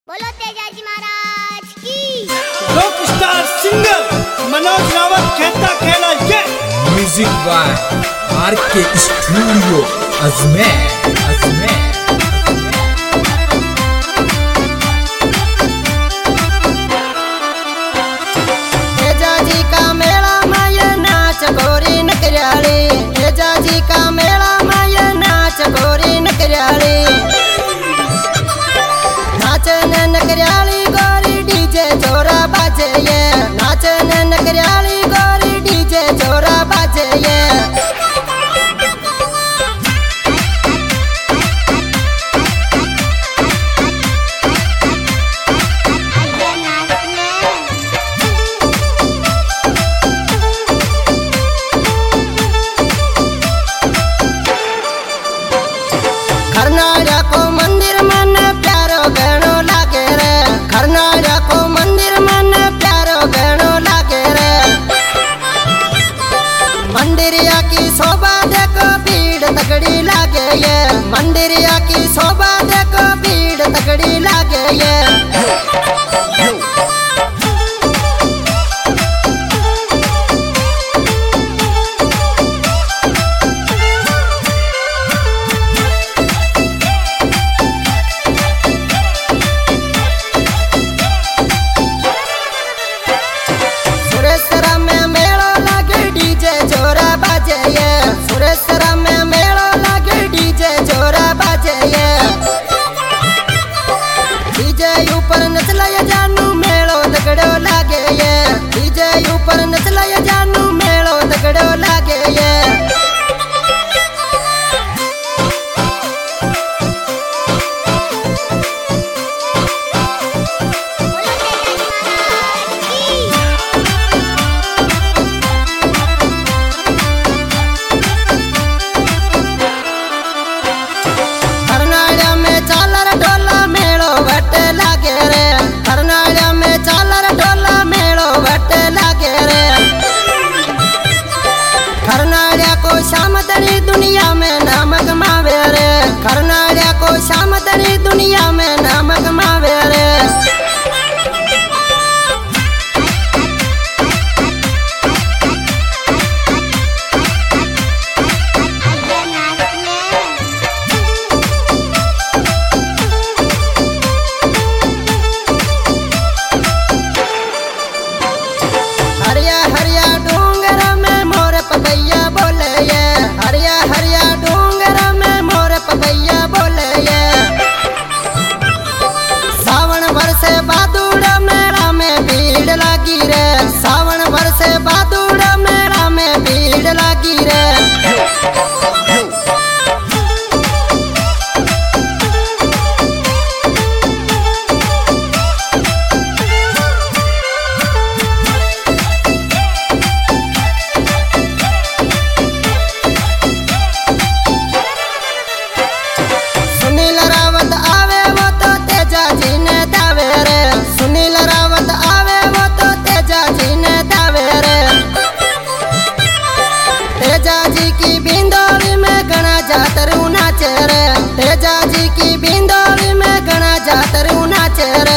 बोलो तेजाजी महाराज की। Rock star singer Manoj Rawat कहता खेला ये music by RK studio Ajmer. Tejaji का मेला में ये नाच गोरी नकराली, तेजाजी का मेला में ये नाच गोरी नकराली, नाचने नकराली गोरी डीजे जोरा बाजे ये, नाचने नकराली गोरी डीजे जोरा बाजे ये। खरनाड़ा को मंदिर मन प्यारो गणो लागे रे, खरनाड़ा को मंदिर मन प्यारो गणो लागे रे। मंदिरिया की शोभा देखो भीड़ तगड़ी लागे ये, मंदिरिया की शोभा देखो भीड़ तगड़ी लागे ये। सुरेश्वर में मेलो लागे डीजे जोरा बाजे ये, सुरेश्वर में मेलो लागे डीजे जोरा बाजे ये। डीजे ऊपर नचला ये जानू मेलो तगड़ो लागे ये, डीजे ऊपर नचला ये जानू मेलो तगड़ो लागे ये। बोलो तेजाजी महाराज की। खरनाड़ा में चालर ढोला मेलो वटे लागे रे, खरनाड़ा में चालर ढोला मेलो वटे लागे रे। खरनाड़ा को शामदनी दुनिया में नाम कमावे रे, खरनाड़ा को शामदनी दुनिया में नाम कमावे रे। हरिया हरिया डूंगर में मोर पपैया बोले ये, हरिया हरिया डूंगर में मोर पपैया बोले ये। सावन बरसे बादुड़ मेला में भीड़ लगी रे, सावन बरसे बादुड़ मेला में भीड़ लगी रे। सुनील रावत आवे वो तो तेजाजी ने दावे रे, सुनील रावत आवे वो तो तेजाजी ने दावे रे। तेजाजी की बिंदोली में गणा जातरू नाचे रे, तेजाजी की बिंदोली में गणा जातरू नाचे रे।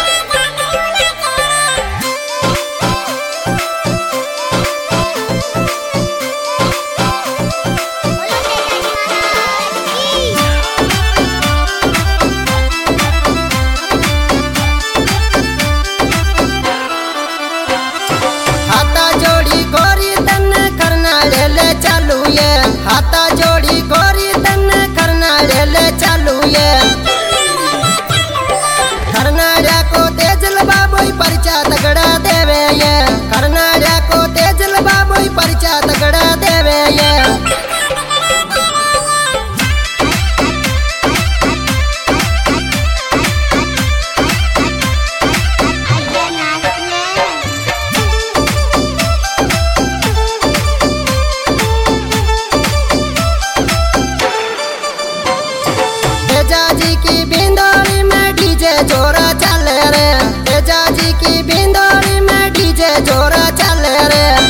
बोलो तेजाजी महाराज की। हाथा जोड़ी गोरी तन करना ले चालू ये, हाथा जोड़ी गोरी तन करना ले चालू ये। खरनाड़ा को तेजल बाबोई परिचा तगड़ा देवे ये, खरनाड़ा को तेजल बाबोई परिचा तगड़ा देवे ये। तेजाजी की बिंदोली में डीजे जोरा चले रे, तेजाजी की बिंदोली में डीजे जोरा चले रे।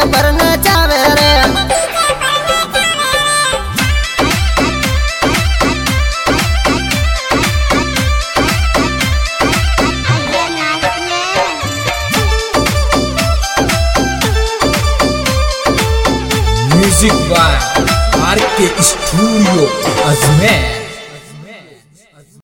पर नचावे रे। म्यूजिक बाय आर के स्टूडियो अजमेर।